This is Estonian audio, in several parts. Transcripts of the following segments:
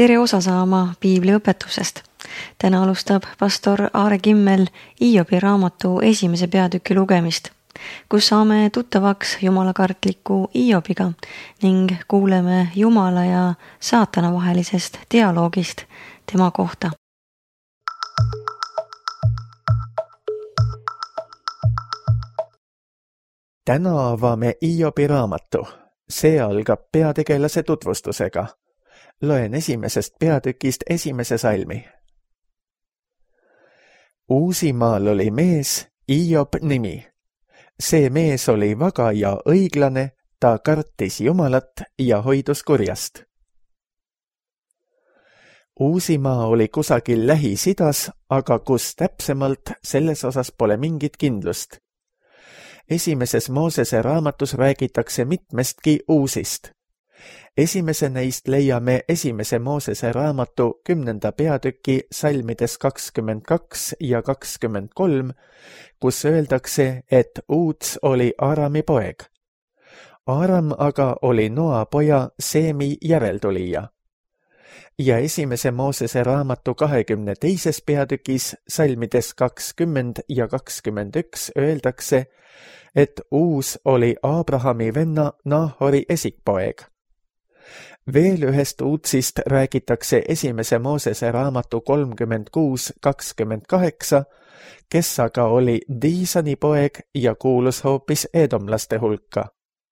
tere osa saama piibliõpetusest. Täna alustab pastor Aare Kimmel Hiobi raamatu 1. peatüki lugemist, kus saame tuttavaks jumalakartliku Hiobiga ning kuuleme Jumala ja saatana vahelisest dialoogist tema kohta. Täna avame Hiobi raamatu. See algab peategelase tutvustusega. Loen 1. peatükist 1. salmi. Uusimaal oli mees, Hiob nimi. See mees oli vaga ja õiglane, ta kartis Jumalat ja hoidus kurjast. Uusimaa oli kusagil Lähis-Idas, aga kus täpsemalt, selles osas pole mingit kindlust. 1. Moosese raamatus räägitakse mitmestki uusist. Esimese neist leiame 1. Moosese raamatu 10. peatüki salmides 22 ja 23, kus öeldakse, et Uuts oli Aarami poeg. Aaram aga oli Noa poja Seemi järeltulija. Ja 1. Moosese raamatu 22. peatükis salmides 20 ja 21 öeldakse, et Uus oli Abrahami venna Nahori esikpoeg. Veel ühest Uutsist räägitakse 1. Moosese raamatu 36-28, kes aga oli Diisani poeg ja kuulus hoopis edomlaste hulka.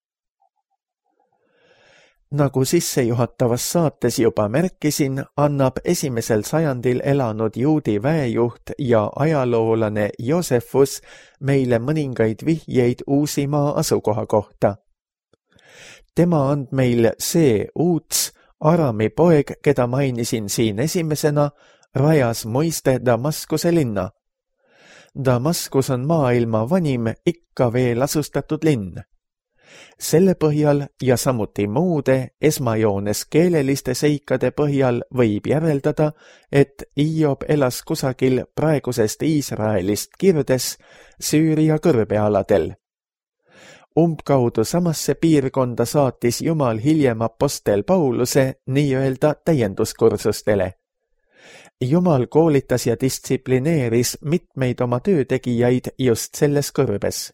Nagu sissejuhatavas saates juba märkisin, annab 1. sajandil elanud juudi väejuht ja ajaloolane Joosefus meile mõningaid vihjeid Uusimaa asukoha kohta. Tema on meil see Uuts, Arami poeg, keda mainisin siin esimesena, rajas muiste Damaskuse linna. Damaskus on maailma vanim, ikka veel asustatud linn. Selle põhjal ja samuti muude esmajoones keeleliste seikade põhjal võib järeldada, et Hiob elas kusagil praegusest Iisraelist kirdes Süüria kõrbealadel. Umbkaudu samasse piirkonda saatis Jumal hiljem apostel Pauluse nii-öelda täienduskursustele. Jumal koolitas ja distsiplineeris mitmeid oma töötegijaid just selles kõrbes.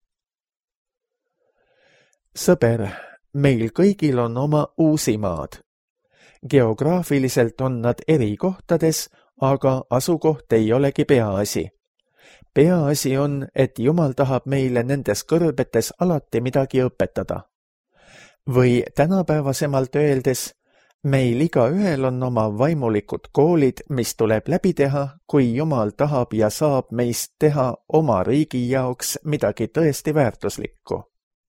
Sõber, meil kõigil on oma Uusimaad. Geograafiliselt on nad eri kohtades, aga asukoht ei olegi peaasi. Peaasi on, et Jumal tahab meile nendes kõrbetes alati midagi õpetada. Või tänapäevasemalt öeldes, meil igaühel on oma vaimulikud koolid, mis tuleb läbi teha, kui Jumal tahab ja saab meist teha oma riigi jaoks midagi tõesti väärtuslikku.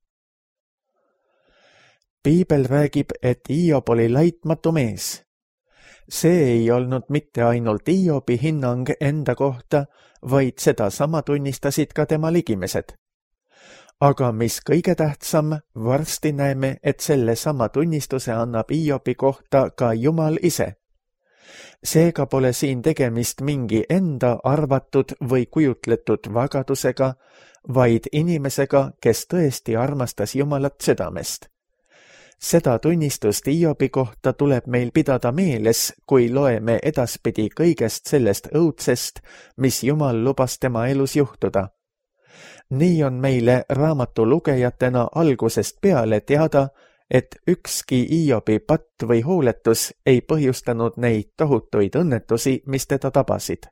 Piibel räägib, et Hiob oli laitmatu mees. See ei olnud mitte ainult Hiobi hinnang enda kohta, vaid seda sama tunnistasid ka tema ligimesed. Aga mis kõige tähtsam, varsti näeme, et selle sama tunnistuse annab Hiobi kohta ka Jumal ise. Seega pole siin tegemist mingi enda arvatud või kujutletud vagadusega, vaid inimesega, kes tõesti armastas Jumalat südamest. Seda tunnistust Hiobi kohta tuleb meil pidada meeles, kui loeme edaspidi kõigest sellest õudsest, mis Jumal lubas tema elus juhtuda. Nii on meile raamatu lugejatena algusest peale teada, et ükski Hiobi patt või hooletus ei põhjustanud neid tohutuid õnnetusi, mis teda tabasid.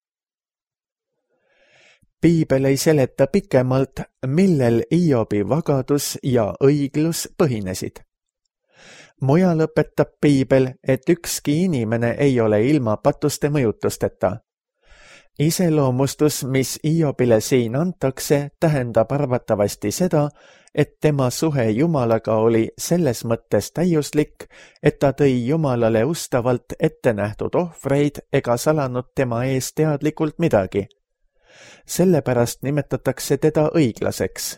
Piibel ei seleta pikemalt, millel Hiobi vagadus ja õiglus põhinesid. Mujal õpetab Piibel, et ükski inimene ei ole ilma patuste mõjutusteta. Iseloomustus, mis Hiobile siin antakse, tähendab arvatavasti seda, et tema suhe Jumalaga oli selles mõttes täiuslik, et ta tõi Jumalale ustavalt ette nähtud ohvreid ega salanud tema ees teadlikult midagi. Sellepärast nimetatakse teda õiglaseks.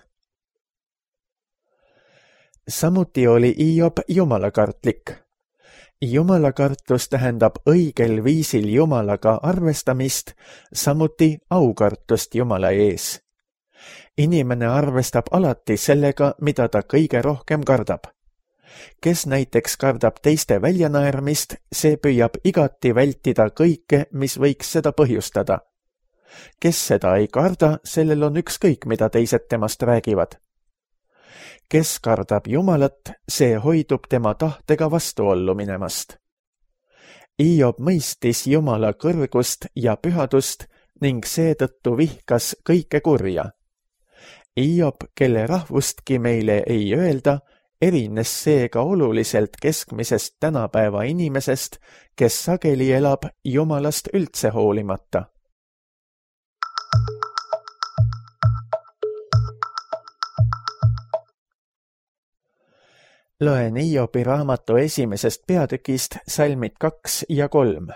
Samuti oli Hiob jumalakartlik. Jumalakartus tähendab õigel viisil Jumalaga arvestamist, samuti aukartust Jumala ees. Inimene arvestab alati sellega, mida ta kõige rohkem kardab. Kes näiteks kardab teiste väljanaermist, see püüab igati vältida kõike, mis võiks seda põhjustada. Kes seda ei karda, sellel on ükskõik, mida teised temast räägivad. Kes kardab Jumalat, see hoidub tema tahtega vastuollu minemast. Hiob mõistis Jumala kõrgust ja pühadust ning seetõttu vihkas kõike kurja. Hiob, kelle rahvustki meile ei öelda, erines seega oluliselt keskmisest tänapäeva inimesest, kes sageli elab Jumalast üldse hoolimata. Loen Hiobi raamatu esimesest peatükist salmid 2 ja 3.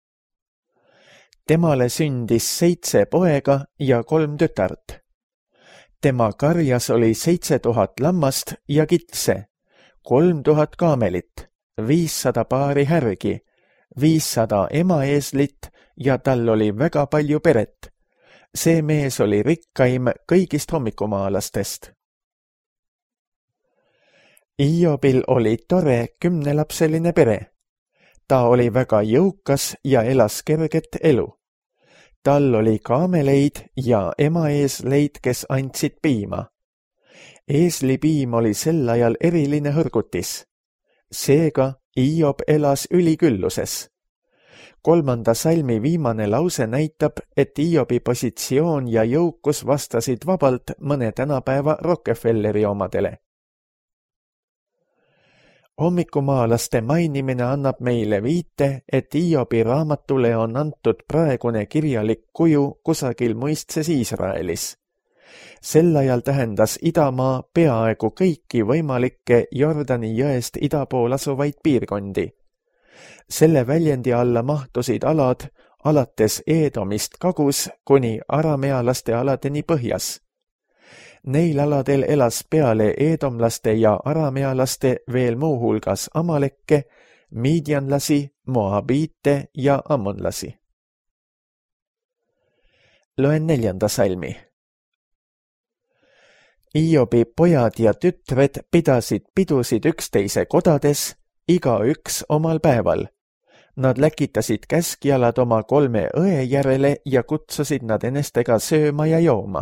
Temale sündis 7 poega ja 3 tütart. Tema karjas oli 7000 lammast ja kitse, 3000 kaamelit, 500 paari härgi, 500 emaeeslit ja tal oli väga palju peret. See mees oli rikkaim kõigist hommikumaalastest. Hiobil oli tore 10-lapseline pere. Ta oli väga jõukas ja elas kerget elu. Tal oli kaameleid ja emaeesleid, kes andsid piima. Eeslipiim oli sel ajal eriline hõrgutis. Seega Hiob elas ülikülluses. 3. salmi viimane lause näitab, et Hiobi positsioon ja jõukus vastasid vabalt mõne tänapäeva Rockefelleri omadele. Hommikumaalaste mainimine annab meile viite, et Hiobi raamatule on antud praegune kirjalik kuju kusagil muistses Iisraelis. Sel ajal tähendas idamaa peaaegu kõiki võimalikke Jordani jõest ida pool asuvaid piirkondi. Selle väljendi alla mahtusid alad alates Eedomist kagus kuni aramealaste aladeni põhjas. Neil aladel elas peale eedomlaste ja aramealaste veel muuhulgas amalekke, miidjanlasi, moabiite ja ammonlasi. Loen 4. salmi. Hiobi pojad ja tütred pidasid pidusid üksteise kodades, igaüks omal päeval. Nad läkitasid käskjalad oma 3 õe järele ja kutsusid nad enestega sööma ja jooma.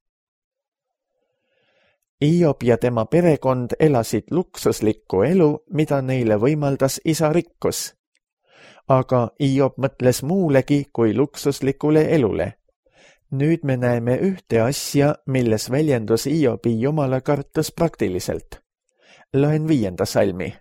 Hiob ja tema perekond elasid luksuslikku elu, mida neile võimaldas isa rikkus. Aga Hiob mõtles muulegi kui luksuslikule elule. Nüüd me näeme ühte asja, milles väljendus Hiobi Jumala kartus praktiliselt. Loen 5. salmi.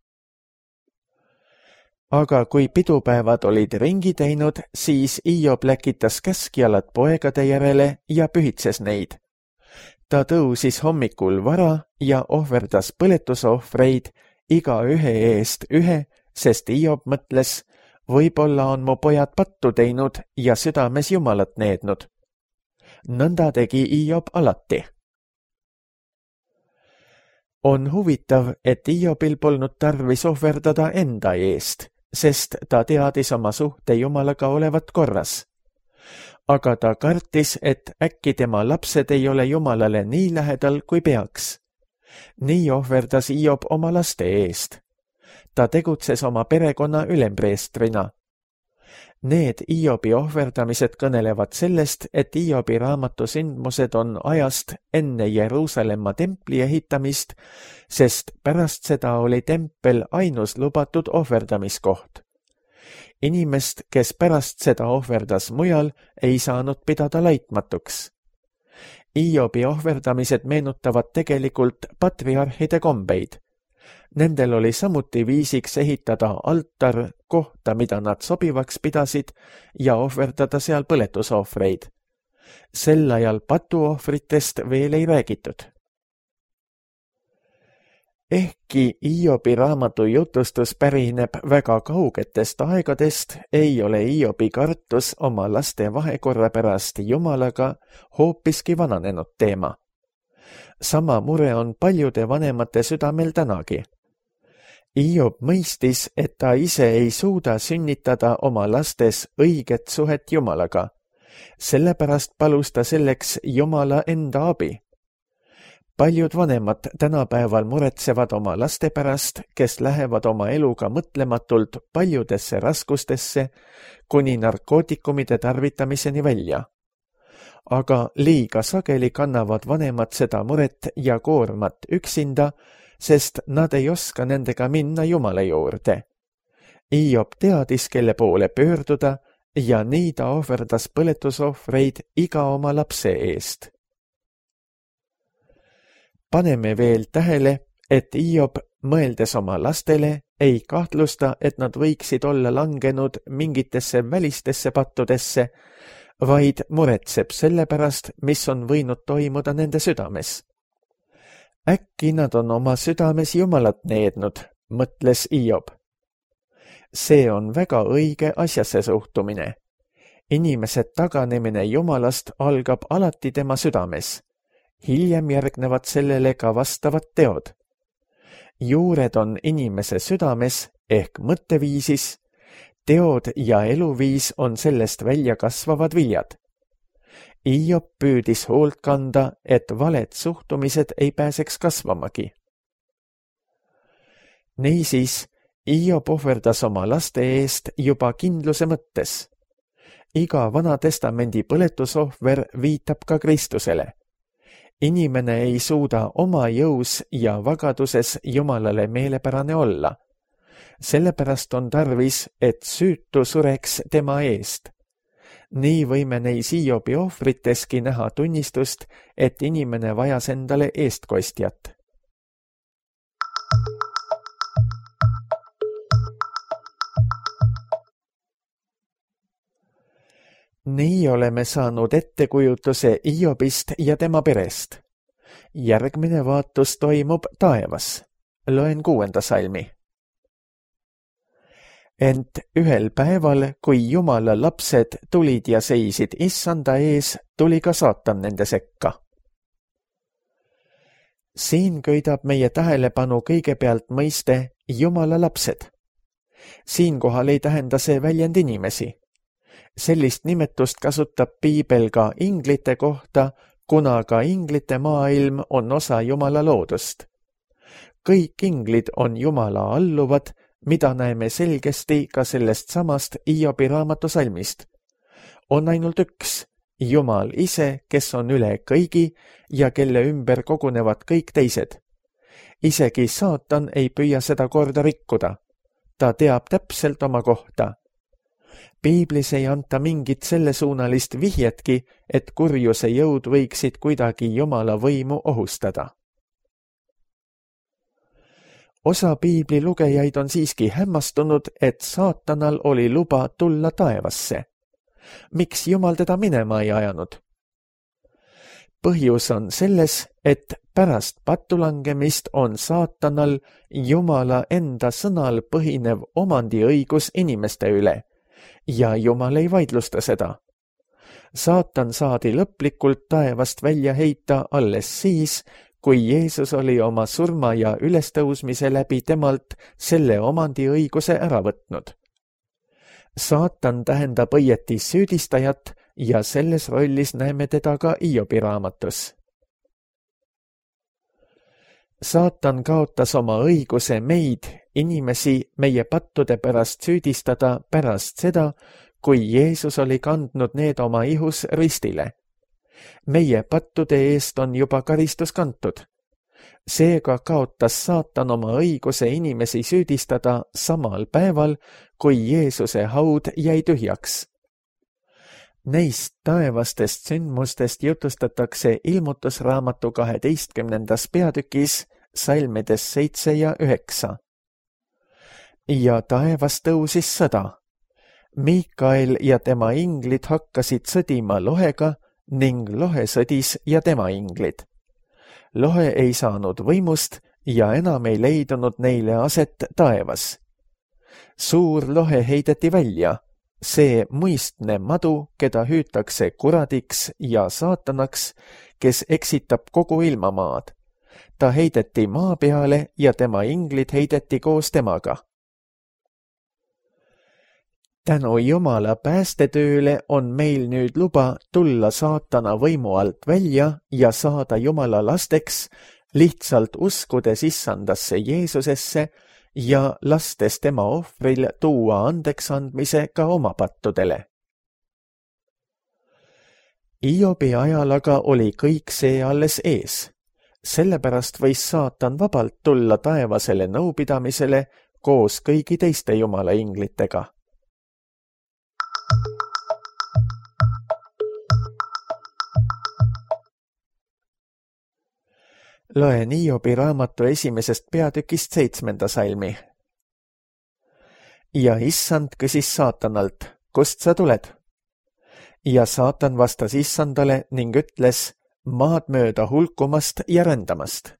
Aga kui pidupäevad olid ringi teinud, siis Hiob läkitas käskjalad poegade järele ja pühitses neid. Ta tõusis hommikul vara ja ohverdas põletusohvreid igaühe eest ühe, sest Hiob mõtles, võib-olla on mu pojad pattu teinud ja südames Jumalat neednud. Nõnda tegi Hiob alati. On huvitav, et Hiobil polnud tarvis ohverdada enda eest, sest ta teadis oma suhte Jumalaga olevat korras. Aga ta kartis, et äkki tema lapsed ei ole Jumalale nii lähedal, kui peaks. Nii ohverdas Hiob oma laste eest. Ta tegutses oma perekonna ülempreestrina. Need Hiobi ohverdamised kõnelevad sellest, et Hiobi raamatu sündmused on ajast enne Jeruusalemma templi ehitamist, sest pärast seda oli tempel ainus lubatud ohverdamiskoht. Inimest, kes pärast seda ohverdas mujal, ei saanud pidada laitmatuks. Hiobi ohverdamised meenutavad tegelikult patriarhide kombeid. Nendel oli samuti viisiks ehitada altar, kohta, mida nad sobivaks pidasid, ja ohverdada seal põletusohvreid. Sel ajal patuohvritest veel ei räägitud. Ehkki Hiobi raamatu jutustus pärineb väga kaugetest aegadest, ei ole Hiobi kartus oma laste vahekorra pärast Jumalaga hoopiski vananenud teema. Sama mure on paljude vanemate südamel tänagi. Hiob mõistis, et ta ise ei suuda sünnitada oma lastes õiget suhet Jumalaga. Sellepärast palus ta selleks Jumala enda abi. Paljud vanemad tänapäeval muretsevad oma laste pärast, kes lähevad oma eluga mõtlematult paljudesse raskustesse kuni narkootikumide tarvitamiseni välja. Aga liiga sageli kannavad vanemad seda muret ja koormat üksinda, sest nad ei oska nendega minna Jumala juurde. Hiob teadis, kelle poole pöörduda ja nii ta ohverdas põletusohvreid iga oma lapse eest. Paneme veel tähele, et Hiob, mõeldes oma lastele, ei kahtlusta, et nad võiksid olla langenud mingitesse välistesse pattudesse, vaid muretseb selle pärast, mis on võinud toimuda nende südames. Äkki nad on oma südames Jumalat neednud, mõtles Hiob. See on väga õige asjasse suhtumine. Inimese taganemine Jumalast algab alati tema südames. Hiljem järgnevad sellele ka vastavad teod. Juured on inimese südames ehk mõtteviisis, teod ja eluviis on sellest välja kasvavad viljad. Hiob püüdis hoolt kanda, et valed suhtumised ei pääseks kasvamagi. Niisiis, Hiob ohverdas oma laste eest juba kindluse mõttes. Iga Vana Testamendi põletusohver viitab ka Kristusele. Inimene ei suuda oma jõus ja vagaduses Jumalale meelepärane olla. Sellepärast on tarvis, et süütu sureks tema eest. Nii võime neis Hiobi ohvriteski näha tunnistust, et inimene vajas endale eestkostjat. Nii oleme saanud ettekujutuse Hiobist ja tema perest. Järgmine vaatus toimub taevas. Loen 6. salmi. Ent ühel päeval, kui Jumala lapsed tulid ja seisid Issanda ees, tuli ka saatan nende sekka. Siin köidab meie tähelepanu kõigepealt mõiste Jumala lapsed. Siinkohal ei tähenda see väljend inimesi. Sellist nimetust kasutab piibel ka inglite kohta, kuna ka inglite maailm on osa Jumala loodust. Kõik inglid on Jumala alluvad, mida näeme selgesti ka sellest samast Hiobi raamatu salmist. On ainult üks, Jumal ise, kes on üle kõigi ja kelle ümber kogunevad kõik teised. Isegi saatan ei püüa seda korda rikkuda. Ta teab täpselt oma kohta. Piiblis ei anta mingit sellesuunalist vihjetki, et kurjuse jõud võiksid kuidagi Jumala võimu ohustada. Osa piibli lugejaid on siiski hämmastunud, et saatanal oli luba tulla taevasse. Miks Jumal teda minema ei ajanud? Põhjus on selles, et pärast pattulangemist on saatanal Jumala enda sõnal põhinev omandiõigus inimeste üle ja Jumal ei vaidlusta seda. Saatan saadi lõplikult taevast välja heita alles siis, kui Jeesus oli oma surma ja ülestõusmise läbi temalt selle omandiõiguse ära võtnud. Saatan tähendab õieti süüdistajat ja selles rollis näeme teda ka Hiobi raamatus. Saatan kaotas oma õiguse meid, inimesi, meie pattude pärast süüdistada pärast seda, kui Jeesus oli kandnud need oma ihus ristile. Meie pattude eest on juba karistus kantud. Seega kaotas saatan oma õiguse inimesi süüdistada samal päeval, kui Jeesuse haud jäi tühjaks. Neist taevastest sündmustest jutustatakse Ilmutusraamatu 12. peatükis salmides 7 ja 9. Ja taevas tõusis sõda. Miikael ja tema inglid hakkasid sõdima lohega ning lohe sõdis ja tema inglid. Lohe ei saanud võimust ja enam ei leidunud neile aset taevas. Suur lohe heideti välja, see muistne madu, keda hüütakse kuradiks ja saatanaks, kes eksitab kogu ilmamaad. Ta heideti maa peale ja tema inglid heideti koos temaga. Tänu Jumala päästetööle on meil nüüd luba tulla saatana võimu alt välja ja saada Jumala lasteks, lihtsalt uskudes issandasse Jeesusesse ja lastes tema ohvril tuua andeksandmise ka oma pattudele. Hiobi ajal aga oli kõik see alles ees. Sellepärast võis saatan vabalt tulla taevasele nõupidamisele koos kõigi teiste Jumala inglitega. Loen Hiobi raamatu 1. peatükist 7. salmi. Ja issand küsis saatanalt, kust sa tuled? Ja saatan vastas issandale ning ütles, maad mööda hulkumast ja rändamast.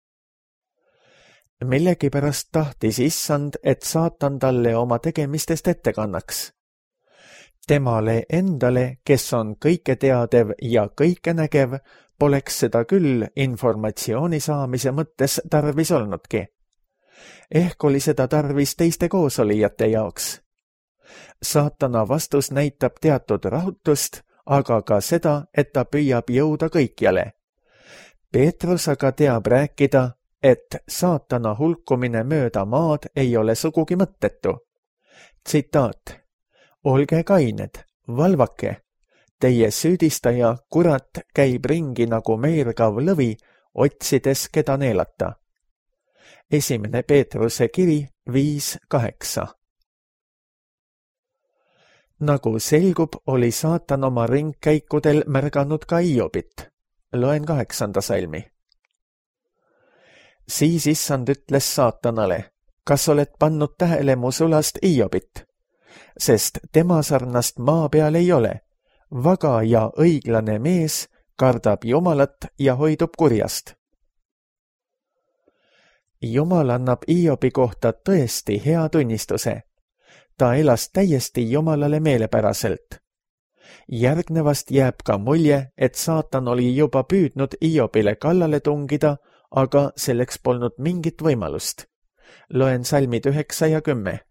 Millegipärast tahtis issand, et saatan talle oma tegemistest ette kannaks. Temale endale, kes on kõiketeadev ja kõikenägev, poleks seda küll informatsiooni saamise mõttes tarvis olnudki. Ehk oli seda tarvis teiste koosolijate jaoks. Saatana vastus näitab teatud rahutust, aga ka seda, et ta püüab jõuda kõikjale. Peetrus aga teab rääkida, et saatana hulkumine mööda maad ei ole sugugi mõttetu. Tsitaat. Olge kained, valvake. Teie süüdistaja, kurat, käib ringi nagu meergav lõvi, otsides keda neelata. 1. Peetruse kiri 5:8. Nagu selgub, oli saatan oma ringkäikudel märganud ka Hiobit. Loen 8. salmi. Siis issand ütles saatanale, kas oled pannud tähele mu sulast Hiobit? Sest tema sarnast maa peal ei ole. Vaga ja õiglane mees kardab Jumalat ja hoidub kurjast. Jumal annab Hiobi kohta tõesti hea tunnistuse. Ta elas täiesti Jumalale meelepäraselt. Järgnevast jääb ka mulje, et saatan oli juba püüdnud Hiobile kallale tungida, aga selleks polnud mingit võimalust. Loen salmid 9 ja 10.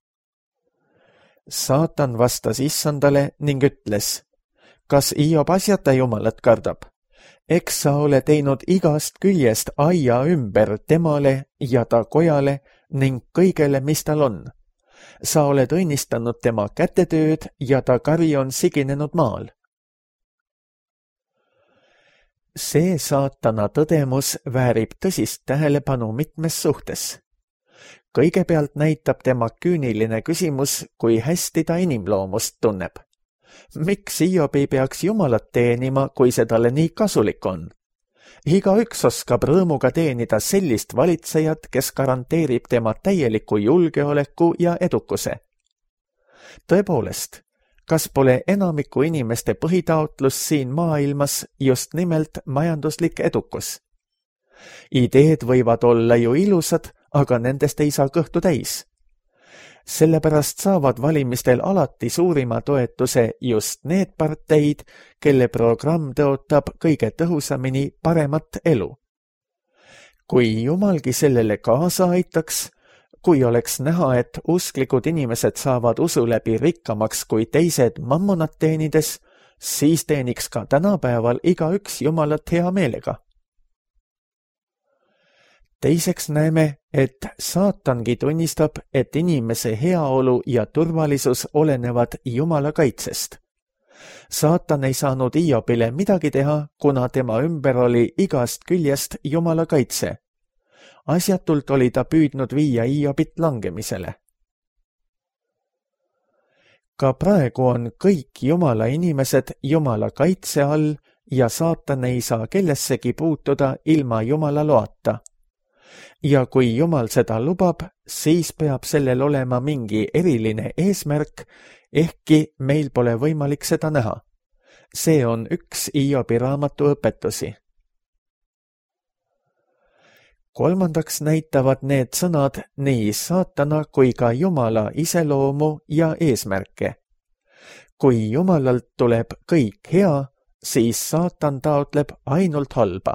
Saatan vastas issandale ning ütles, kas Hiob asjata Jumalat kardab? Eks sa ole teinud igast küljest aia ümber temale ja ta kojale ning kõigele, mis tal on. Sa oled õnnistanud tema kätetööd ja ta kari on siginenud maal. See saatana tõdemus väärib tõsist tähelepanu mitmes suhtes. Kõigepealt näitab tema küüniline küsimus, kui hästi ta inimloomust tunneb. Miks Hiob ei peaks Jumalat teenima, kui see talle nii kasulik on? Igaüks oskab rõõmuga teenida sellist valitsejat, kes garanteerib tema täieliku julgeoleku ja edukuse. Tõepoolest, kas pole enamiku inimeste põhitaotlus siin maailmas just nimelt majanduslik edukus? Ideed võivad olla ju ilusad, aga nendest ei saa kõhtu täis. Sellepärast saavad valimistel alati suurima toetuse just need parteid, kelle programm tõotab kõige tõhusamini paremat elu. Kui Jumalgi sellele kaasa aitaks, kui oleks näha, et usklikud inimesed saavad usu läbi rikkamaks kui teised mammonat teenides, siis teeniks ka tänapäeval igaüks Jumalat hea meelega. Teiseks näeme, et saatangi tunnistab, et inimese heaolu ja turvalisus olenevad Jumala kaitsest. Saatan ei saanud Hiobile midagi teha, kuna tema ümber oli igast küljest Jumala kaitse. Asjatult oli ta püüdnud viia Hiobit langemisele. Ka praegu on kõik Jumala inimesed Jumala kaitse all ja saatan ei saa kellessegi puutuda ilma Jumala loata. Ja kui Jumal seda lubab, siis peab sellel olema mingi eriline eesmärk, ehkki meil pole võimalik seda näha. See on üks Hiobi raamatu õpetusi. Kolmandaks näitavad need sõnad nii saatana kui ka Jumala iseloomu ja eesmärke. Kui Jumalalt tuleb kõik hea, siis saatan taotleb ainult halba.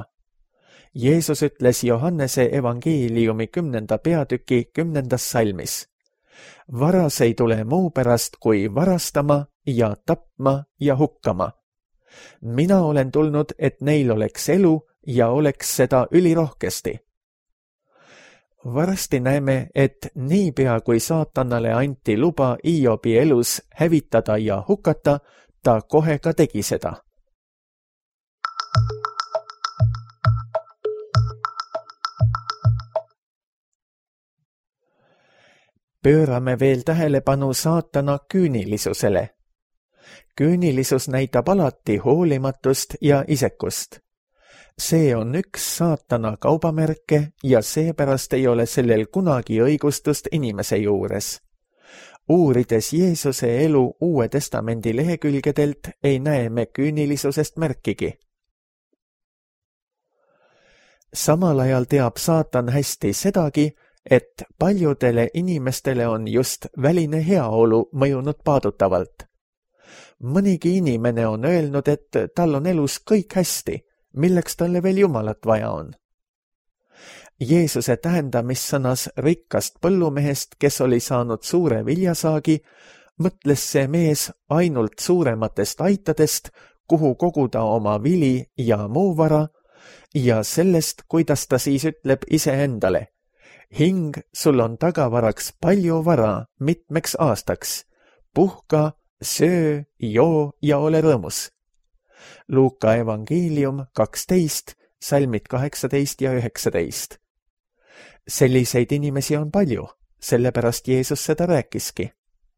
Jeesus ütles Johannese evangeeliumi 10. peatüki 10. salmis. varas ei tule muu pärast kui varastama ja tapma ja hukkama. Mina olen tulnud, et neil oleks elu ja oleks seda ülirohkesti. Varsti näeme, et niipea kui saatanale anti luba Hiobi elus hävitada ja hukata, ta kohe ka tegi seda. Pöörame veel tähelepanu saatana küünilisusele. Küünilisus näitab alati hoolimatust ja isekust. See on üks saatana kaubamärke ja seepärast ei ole sellel kunagi õigustust inimese juures. Uurides Jeesuse elu Uue Testamendi lehekülgedelt ei näe me küünilisusest märkigi. Samal ajal teab saatan hästi sedagi, et paljudele inimestele on just väline heaolu mõjunud paadutavalt. Mõnigi inimene on öelnud, et tal on elus kõik hästi, milleks talle veel Jumalat vaja on. Jeesuse tähendamissõnas rikkast põllumehest, kes oli saanud suure viljasaagi, mõtles see mees ainult suurematest aitadest, kuhu koguda oma vili ja muu vara, ja sellest, kuidas ta siis ütleb iseendale: hing, sul on tagavaraks palju vara mitmeks aastaks, puhka, söö, joo ja ole rõõmus. Luuka evangeelium 12, salmid 18 ja 19. Selliseid inimesi on palju, sellepärast Jeesus seda rääkiski.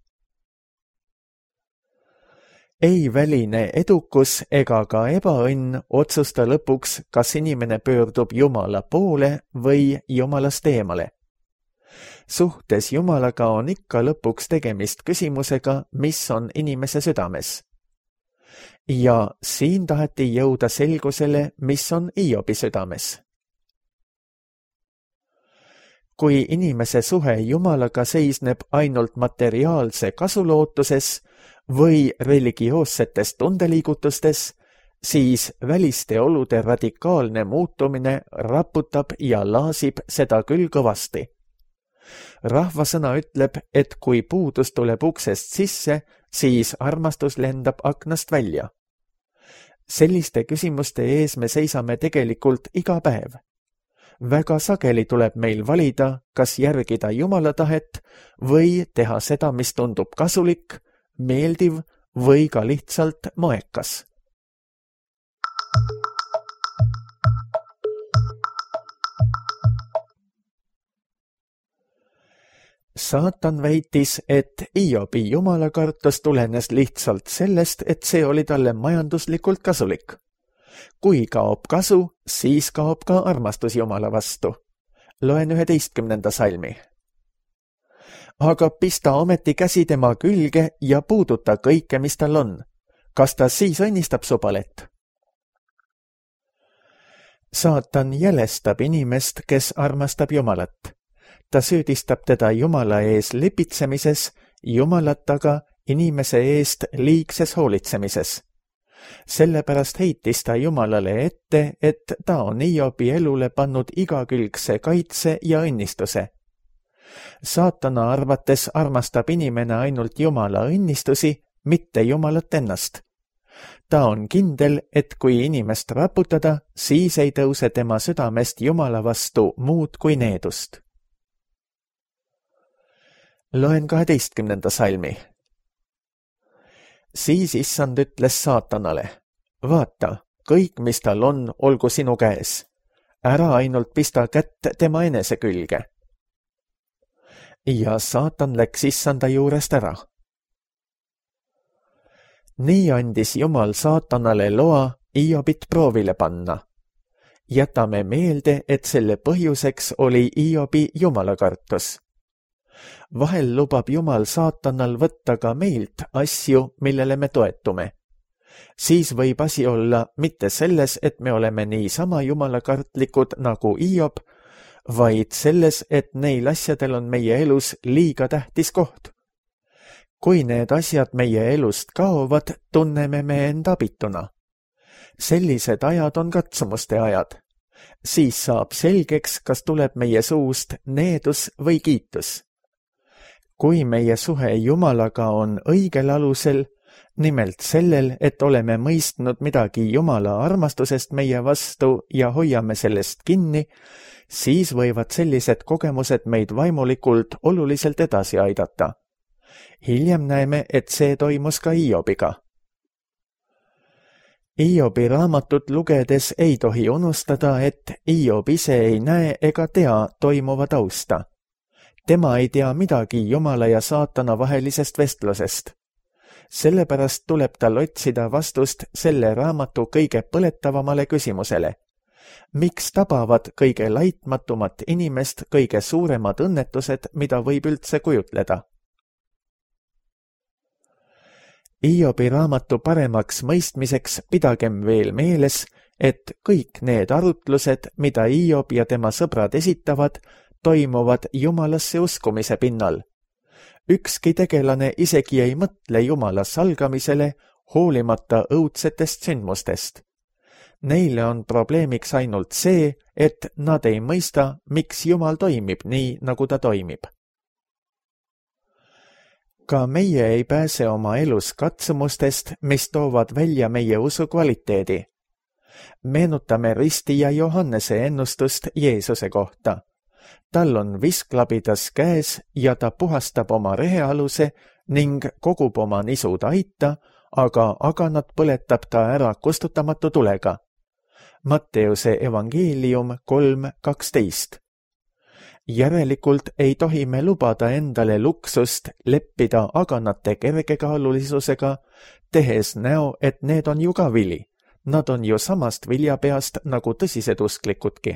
Ei väline edukus ega ka ebaõnn otsusta lõpuks, kas inimene pöördub Jumala poole või Jumalast eemale. Suhtes Jumalaga on ikka lõpuks tegemist küsimusega, mis on inimese südames. Ja siin taheti jõuda selgusele, mis on Hiobi südames. Kui inimese suhe Jumalaga seisneb ainult materiaalse kasulootuses või religioossetes tundeliigutustes, siis väliste olude radikaalne muutumine raputab ja laasib seda küll kõvasti. Rahvasõna ütleb, et kui puudus tuleb uksest sisse, siis armastus lendab aknast välja. Selliste küsimuste ees me seisame tegelikult iga päev. Väga sageli tuleb meil valida, kas järgida Jumala tahet või teha seda, mis tundub kasulik, meeldiv või ka lihtsalt moekas. Saatan väitis, et Hiobi jumalakartus tulenes lihtsalt sellest, et see oli talle majanduslikult kasulik. Kui kaob kasu, siis kaob ka armastus Jumala vastu. Loen 11. salmi. Aga pista ometi käsi tema külge ja puuduta kõike, mis tal on. Kas ta siis õnnistab su palet? Saatan jälestab inimest, kes armastab Jumalat. Ta süüdistab teda Jumala ees lipitsemises, Jumalat aga inimese eest liigses hoolitsemises. Sellepärast heitis ta Jumalale ette, et ta on Hiobi elule pannud igakülgse kaitse ja õnnistuse. Saatana arvates armastab inimene ainult Jumala õnnistusi, mitte Jumalat ennast. Ta on kindel, et kui inimest raputada, siis ei tõuse tema südamest Jumala vastu muud kui needust. Loen 12. salmi. Siis issand ütles saatanale: vaata, kõik, mis tal on, olgu sinu käes. Ära ainult pista kätt tema enese külge. Ja saatan läks issanda juurest ära. Nii andis Jumal saatanale loa Hiobit proovile panna. Jätame meelde, et selle põhjuseks oli Hiobi jumalakartus. Vahel lubab Jumal saatanal võtta ka meilt asju, millele me toetume. Siis võib asi olla mitte selles, et me oleme niisama jumalakartlikud nagu Hiob, vaid selles, et neil asjadel on meie elus liiga tähtis koht. Kui need asjad meie elust kaovad, tunneme me end abituna. Sellised ajad on katsumuste ajad. Siis saab selgeks, kas tuleb meie suust needus või kiitus. kui meie suhe Jumalaga on õigel alusel, nimelt sellel, et oleme mõistnud midagi Jumala armastusest meie vastu ja hoiame sellest kinni, siis võivad sellised kogemused meid vaimulikult oluliselt edasi aidata. Hiljem näeme, et see toimus ka Hiobiga. Hiobi raamatut lugedes ei tohi unustada, et Hiob ise ei näe ega tea toimuva tausta. Tema ei tea midagi Jumala ja saatana vahelisest vestlusest. Sellepärast tuleb tal otsida vastust selle raamatu kõige põletavamale küsimusele. Miks tabavad kõige laitmatumat inimest kõige suuremad õnnetused, mida võib üldse kujutleda? Hiobi raamatu paremaks mõistmiseks pidagem veel meeles, et kõik need arutlused, mida Hiob ja tema sõbrad esitavad, toimuvad Jumalasse uskumise pinnal. Ükski tegelane isegi ei mõtle Jumala salgamisele, hoolimata õudsetest sündmustest. Neile on probleemiks ainult see, et nad ei mõista, miks Jumal toimib nii, nagu ta toimib. Ka meie ei pääse oma elus katsumustest, mis toovad välja meie usu kvaliteedi. Meenutame Risti ja Johannese ennustust Jeesuse kohta. Tal on visklabidas käes ja ta puhastab oma rehealuse ning kogub oma nisud aita, aga aganat põletab ta ära kustutamatu tulega. Matteuse evangeelium 3:12. Järelikult ei tohi me lubada endale luksust leppida aganate kergekaalulisusega, tehes näo, et need on ju ka vili. Nad on ju samast viljapeast nagu tõsised usklikudki.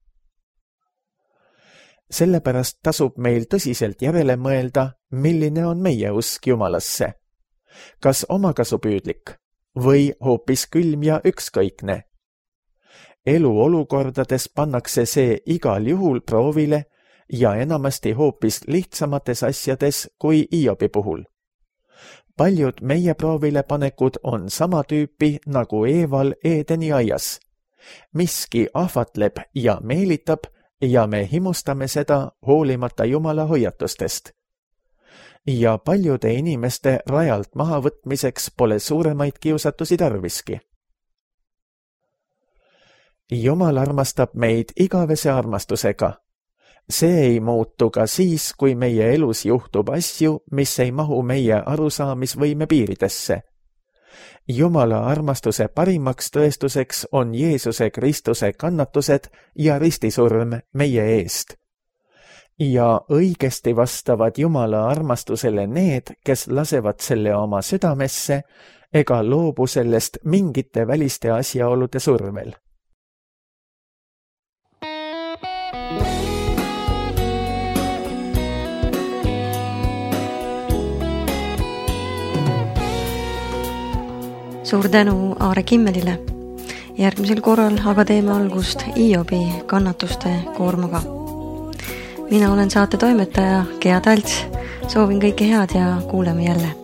Sellepärast tasub meil tõsiselt järele mõelda, milline on meie usk Jumalasse. Kas omakasupüüdlik või hoopis külm ja ükskõikne? Eluolukordades pannakse see igal juhul proovile ja enamasti hoopis lihtsamates asjades kui Hiobi puhul. Paljud meie proovilepanekud on sama tüüpi nagu Eeval Eedeni aias. Miski ahvatleb ja meelitab ja me himustame seda hoolimata Jumala hoiatustest. Ja paljude inimeste rajalt mahavõtmiseks pole suuremaid kiusatusi tarviski. Jumal armastab meid igavese armastusega. See ei muutu ka siis, kui meie elus juhtub asju, mis ei mahu meie arusaamisvõime piiridesse. Jumala armastuse parimaks tõestuseks on Jeesuse Kristuse kannatused ja ristisurm meie eest. Ja õigesti vastavad Jumala armastusele need, kes lasevad selle oma südamesse ega loobu sellest mingite väliste asjaolude survel. Suur tänu Aare Kimmelile. Järgmisel korral aga teeme algust Hiobi kannatuste koormaga. Mina olen saate toimetaja Gea Talts. Soovin kõike head ja kuuleme jälle.